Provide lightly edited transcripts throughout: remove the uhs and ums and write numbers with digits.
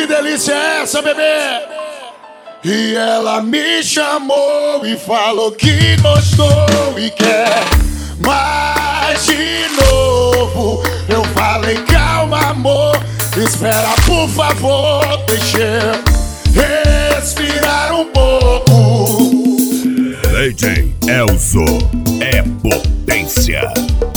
delícia é essa, bebê? E ela me chamou e falou que gostou e quer mais de novo. Eu falei, calma, amor, espera, por favor, deixa eu respirar um pouco. DJ Elzo é potência.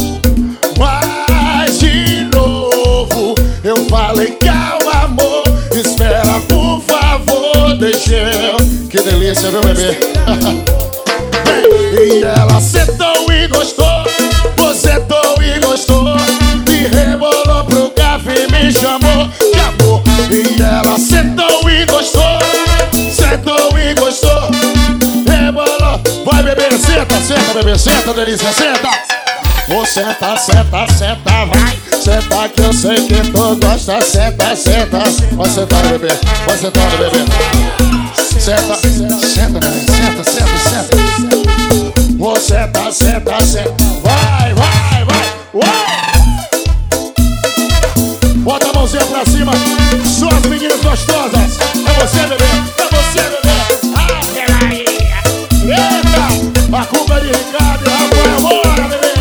Mas de novo eu falei, calma, amor, espera, por favor, deixa eu. Que delícia, meu bebê. E ela sentou e gostou, sentou e gostou, e rebolou pro café e me chamou de amor. E ela sentou e gostou, rebolou. Vai, bebê, senta, senta, bebê, senta, delícia, senta. Ô, senta, senta, senta, vai. Senta que eu sei que tu gosta. Senta, senta. Vai sentar, bebê, vai sentar, bebê. Senta, senta, bebê, senta, senta, senta. Ô, senta, senta, senta. Vai, vai, vai. Uau! Bota a mãozinha pra cima. Suas meninas gostosas. É você, bebê, é você, bebê. Ah, Maria. Eita, a culpa é de Ricardo e Rafael. Bora, bebê.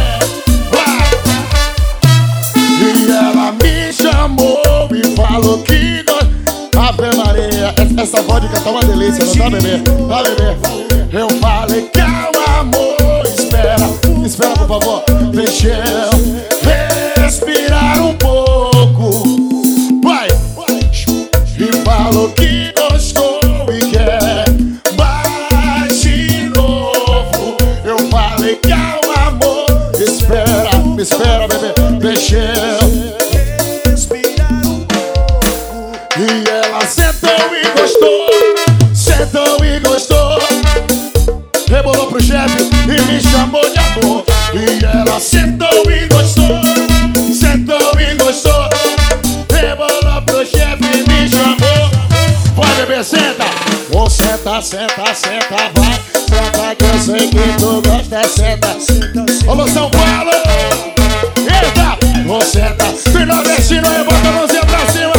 E falou que Ave Maria, essa vodka tá uma delícia, não tá, bebê? Tá, bebê? Eu falei, calma, amor, espera, espera, por favor, deixa eu respirar um pouco. Vai! E falou que gostou e quer mais de novo. Eu falei, calma, amor, espera, me espera, bebê, deixa eu. E ela sentou e gostou, rebolou pro chefe e me chamou de amor. E ela sentou e gostou, rebolou pro chefe e me chamou. Vai, bebê, senta. Ô, senta, senta, senta, vai. Senta que eu sei que tu gosta, senta. Ô, São Paulo, eita. Ô, senta, vem nordestino e bota a mãozinha pra cima.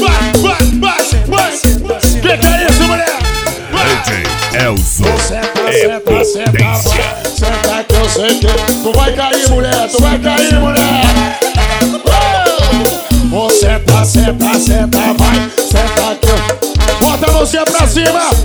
Que é isso, mulher? DJ Elzo Senta, é senta, senta, potência. senta que eu sei que tu vai cair, mulher, tu vai cair, mulher. Ô, senta, senta, senta, vai, senta que eu. Bota a mãozinha pra cima.